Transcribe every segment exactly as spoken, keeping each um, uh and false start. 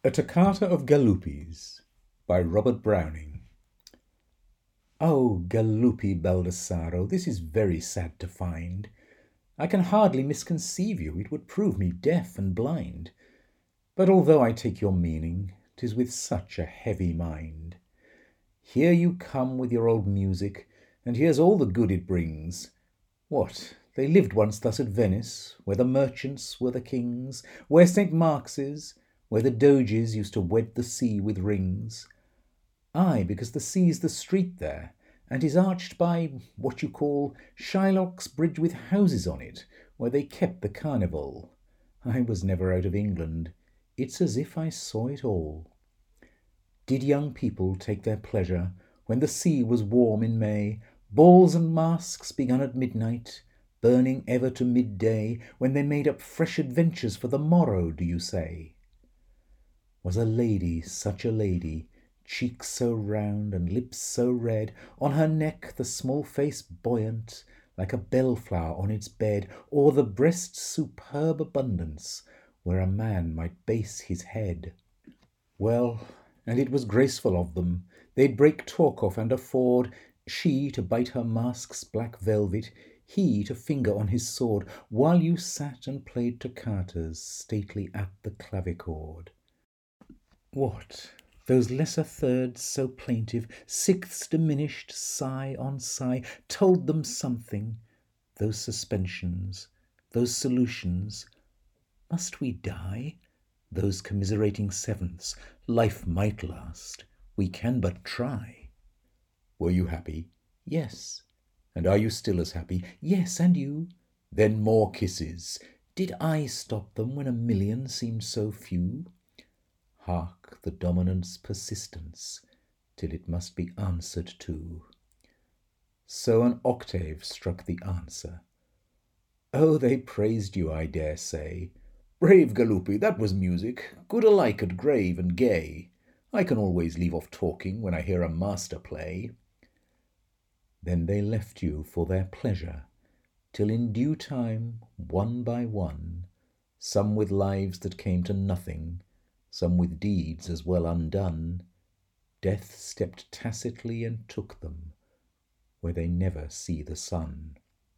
A Toccata of Galuppi's by Robert Browning. Oh, Galuppi Baldassaro, this is very sad to find. I can hardly misconceive you, it would prove me deaf and blind. But although I take your meaning, 'tis with such a heavy mind. Here you come with your old music, and here's all the good it brings. What, they lived once thus at Venice, where the merchants were the kings, where Saint Mark's is, where the Doges used to wed the sea with rings. Ay, because the sea's the street there, and is arched by what you call Shylock's bridge with houses on it, where they kept the carnival. I was never out of England. It's as if I saw it all. Did young people take their pleasure when the sea was warm in May, balls and masks begun at midnight, burning ever to midday, when they made up fresh adventures for the morrow, do you say? Was a lady such a lady, cheeks so round and lips so red, on her neck the small face buoyant, like a bellflower on its bed, or the breast's superb abundance, where a man might base his head? Well, and it was graceful of them, they'd break talk off and afford, she to bite her mask's black velvet, he to finger on his sword, while you sat and played toccatas stately at the clavichord. What, those lesser thirds so plaintive, sixths diminished sigh on sigh, told them something, those suspensions, those solutions? Must we die? Those commiserating sevenths, life might last, we can but try. Were you happy? Yes. And are you still as happy? Yes, and you? Then more kisses. Did I stop them when a million seemed so few? Hark, the dominant's persistence, till it must be answered to. So an octave struck the answer. Oh, they praised you, I dare say. Brave Galuppi, that was music, good alike at grave and gay. I can always leave off talking when I hear a master play. Then they left you for their pleasure, till in due time, one by one, some with lives that came to nothing, some with deeds as well undone, death stepped tacitly and took them, where they never see the sun.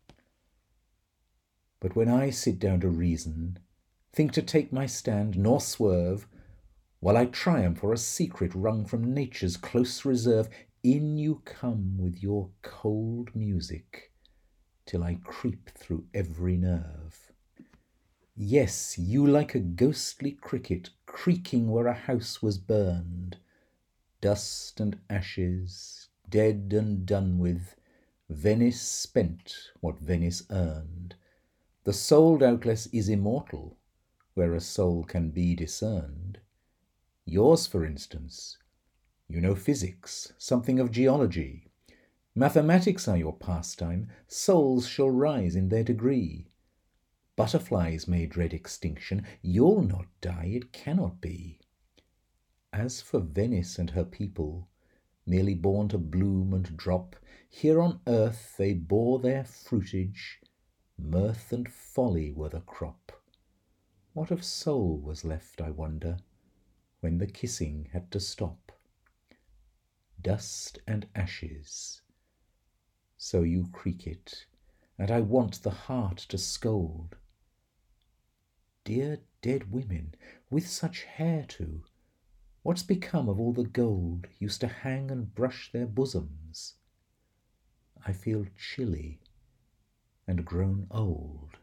But when I sit down to reason, think to take my stand, nor swerve, while I triumph o'er a secret wrung from nature's close reserve, in you come with your cold music, till I creep through every nerve. Yes, you like a ghostly cricket creaking where a house was burned. Dust and ashes, dead and done with, Venice spent what Venice earned. The soul doubtless is immortal, where a soul can be discerned. Yours, for instance, you know physics, something of geology. Mathematics are your pastime, souls shall rise in their degree. Butterflies may dread extinction, you'll not die, it cannot be. As for Venice and her people, merely born to bloom and drop, here on earth they bore their fruitage, mirth and folly were the crop. What of soul was left, I wonder, when the kissing had to stop? Dust and ashes. So you creak it, and I want the heart to scold. Dear dead women, with such hair too, what's become of all the gold used to hang and brush their bosoms? I feel chilly and grown old.